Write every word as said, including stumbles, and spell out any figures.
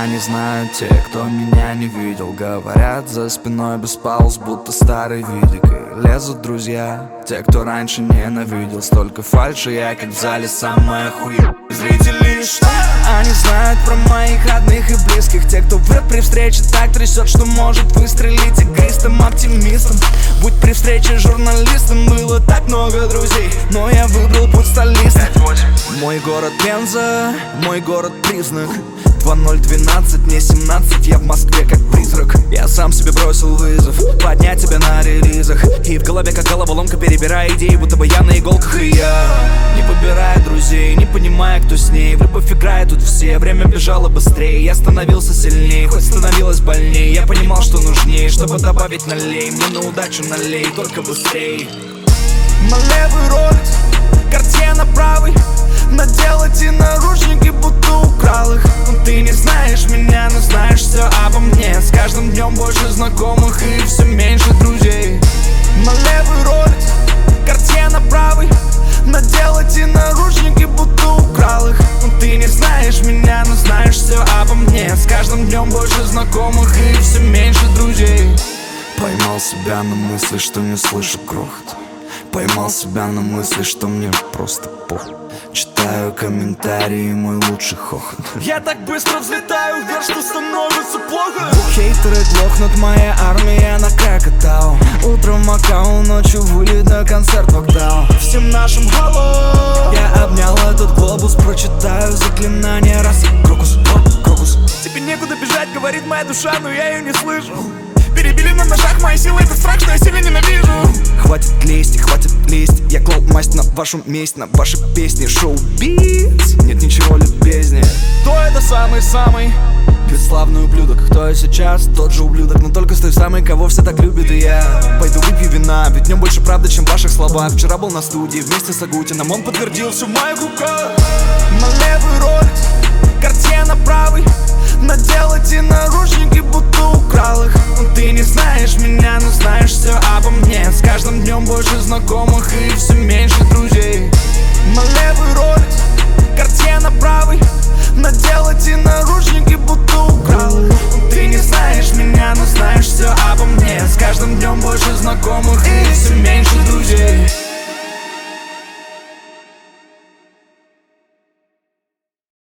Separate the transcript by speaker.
Speaker 1: не знают те, кто меня не видел. Говорят за спиной без пауз, будто старый видик. И лезут друзья, те, кто раньше ненавидел. Столько фальши, я как в зале самая хуя. Зрители, что? Они знают про моих родных и близких. Те, кто врет при встрече, так трясет, что может выстрелить игристым оптимистом. Будь при встрече журналистом, было так много друзей, но я выбрал путь столиста. Мой город Пенза, мой город признак. Два ноль двенадцать, мне семнадцать, я в Москве как призрак. Я сам себе бросил вызов, поднять тебя на релизах. И в голове как головоломка, перебирая идеи, будто бы я на иголках. И я не выбирая друзей, не понимая, кто с ней. В любовь играет тут все, время бежало быстрее. Я становился сильнее, хоть становилось больнее. Я понимал, что нужнее, чтобы добавить налей. Мне на удачу налей, только быстрее. На левый роликс, Cartier на правый. Надел эти наручники, будто украл их. Но ты не знаешь меня, но знаешь все обо мне. С каждым днем больше знакомых и все меньше друзей. На левый роликс, Cartier на правый. Надел эти наручники, будто украл их. Но ты не знаешь меня, но знаешь все обо мне. С каждым днем больше знакомых и все меньше друзей. Поймал себя на мысли, что не слышу грохот. Поймал себя на мысли, что мне просто похуй. Читаю комментарии, мой лучший хохот. Я так быстро взлетаю вверх, что становится плохо. Хейтеры глохнут, моя армия на Кракатау. Утром Макау, ночью вылет на концерт Вокдау. Всем нашим hello. Я обнял этот глобус, прочитаю заклинание раз. Крокус, о, крокус. Тебе некуда бежать, говорит моя душа, но я ее не слышу. Перебили на ножах мои силы, это страх, что я сильно ненавижу. Хватит лезть, хватит лезть. Я клал масть на вашу месть, на ваши песни. Шоу-биз, нет ничего любезнее. Кто это самый-самый бесславный ублюдок? Кто я сейчас? Тот же ублюдок, но только с той самой, кого все так любят. И я пойду выпью вина, ведь в нем больше правды, чем в ваших словах. Вчера был на студии вместе с Агутиным, он подтвердил все в моих руках. На левый роликс, Cartier на правый.